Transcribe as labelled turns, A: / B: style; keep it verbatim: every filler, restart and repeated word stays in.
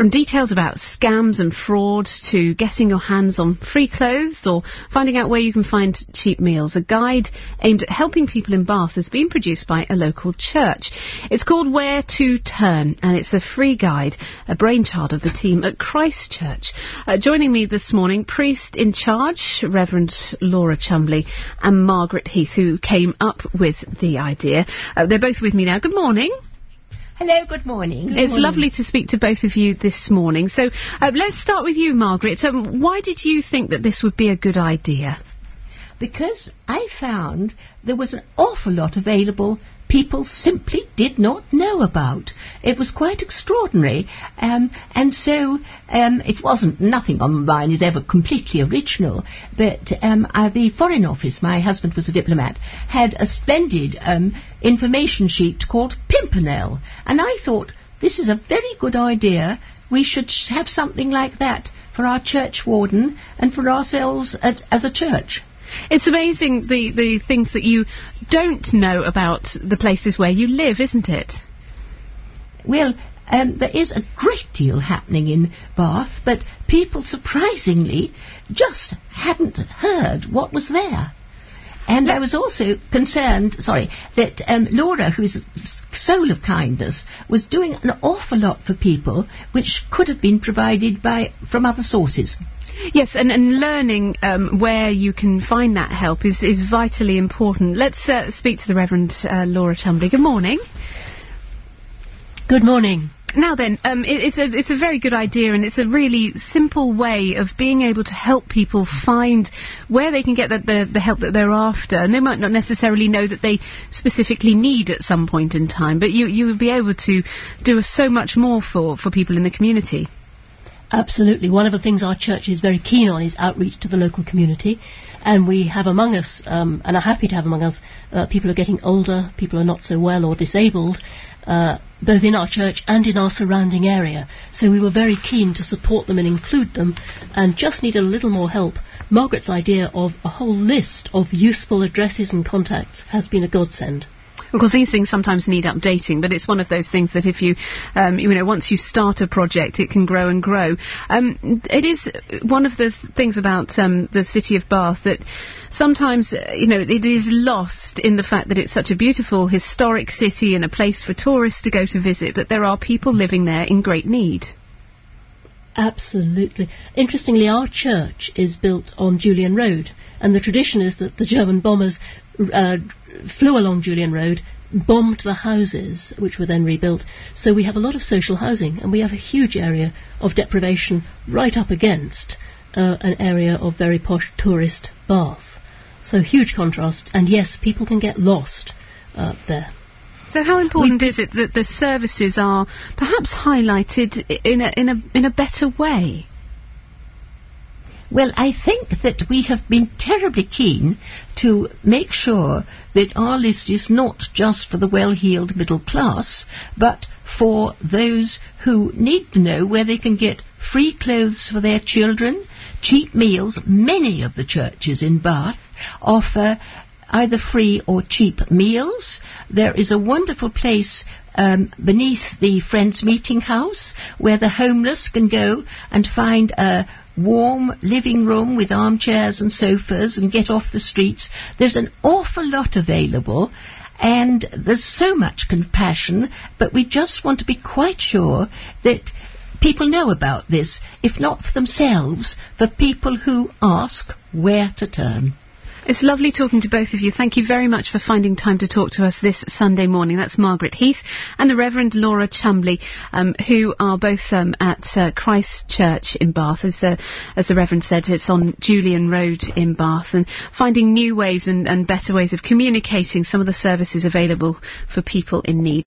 A: From details about scams and fraud to getting your hands on free clothes or finding out where you can find cheap meals, a guide aimed at helping people in Bath has been produced by a local church. It's called Where to Turn, and it's a free guide, a brainchild of the team at Christ Church. Uh, joining me this morning, priest in charge, Reverend Laura Chumbley, and Margaret Heath, who came up with the idea. Uh, they're both with me now. Good morning.
B: Hello, good morning. Good
A: it's
B: morning.
A: Lovely to speak to both of you this morning. So uh, let's start with you, Margaret. Um, why did you think that this would be a good idea?
B: Because I found there was an awful lot available people simply did not know about. It was quite extraordinary. Um, and so um, it wasn't, nothing on mine is ever completely original, but um, uh, the Foreign Office, my husband was a diplomat, had a splendid um, information sheet called Pimpernel. And I thought, this is a very good idea. We should have something like that for our church warden and for ourselves at, as a church.
A: It's amazing the, the things that you don't know about the places where you live, isn't it?
B: Well, um, there is a great deal happening in Bath, but people surprisingly just hadn't heard what was there. And I was also concerned, sorry, that um, Laura, who's a soul of kindness, was doing an awful lot for people which could have been provided by from other sources.
A: Yes, and, and learning um, where you can find that help is, is vitally important. Let's uh, speak to the Reverend uh, Laura Chumbley. Good morning.
C: Good morning.
A: Now then, um, it, it's, a, it's a very good idea, and it's a really simple way of being able to help people find where they can get the, the, the help that they're after. And they might not necessarily know that they specifically need at some point in time, but you, you would be able to do so much more for, for people in the community.
C: Absolutely. One of the things our church is very keen on is outreach to the local community. And we have among us, um, and are happy to have among us, uh, people who are getting older, people who are not so well or disabled, uh, both in our church and in our surrounding area. So we were very keen to support them and include them, and just need a little more help. Margaret's idea of a whole list of useful addresses and contacts has been a godsend.
A: Of course, these things sometimes need updating, but it's one of those things that if you, um, you know, once you start a project, it can grow and grow. Um, it is one of the th- things about um, the city of Bath that sometimes, uh, you know, it is lost in the fact that it's such a beautiful historic city and a place for tourists to go to visit, but there are people living there in great need.
C: Absolutely. Interestingly, our church is built on Julian Road, and the tradition is that the German bombers uh, flew along Julian Road, bombed the houses, which were then rebuilt. So we have a lot of social housing, and we have a huge area of deprivation right up against uh, an area of very posh tourist Bath. So huge contrast, and yes, people can get lost uh, there.
A: So how important we, is it that the services are perhaps highlighted in a, in a, in a better way?
B: Well, I think that we have been terribly keen to make sure that our list is not just for the well-heeled middle class, but for those who need to know where they can get free clothes for their children, cheap meals. Many of the churches in Bath offer either free or cheap meals. There is a wonderful place um, beneath the Friends Meeting House where the homeless can go and find a warm living room with armchairs and sofas and get off the streets. There's an awful lot available, and there's so much compassion, but we just want to be quite sure that people know about this, if not for themselves, for people who ask where to turn.
A: It's lovely talking to both of you. Thank you very much for finding time to talk to us this Sunday morning. That's Margaret Heath and the Reverend Laura Chumbley, um, who are both um, at uh, Christ Church in Bath. As the, as the Reverend said, it's on Julian Road in Bath, and finding new ways and, and better ways of communicating some of the services available for people in need.